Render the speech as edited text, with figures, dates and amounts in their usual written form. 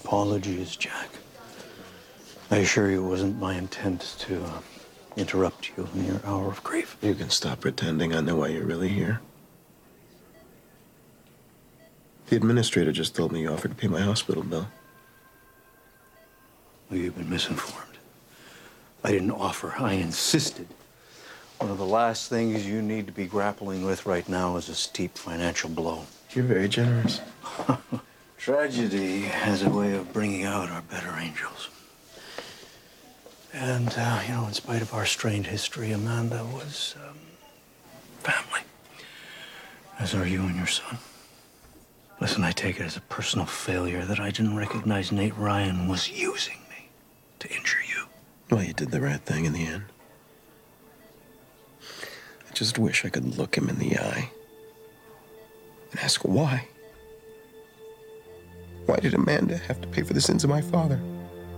apologies, Jack. I assure you it wasn't my intent to interrupt you in your hour of grief. You can stop pretending. I know why you're really here. The administrator just told me you offered to pay my hospital bill. Well, you've been misinformed. I didn't offer, I insisted. One of the last things you need to be grappling with right now is a steep financial blow. You're very generous. Tragedy has a way of bringing out our better angels. And, in spite of our strained history, Amanda was family, as are you and your son. Listen, I take it as a personal failure that I didn't recognize Nate Ryan was using me to injure you. Well, you did the right thing in the end. I just wish I could look him in the eye and ask why. Why did Amanda have to pay for the sins of my father?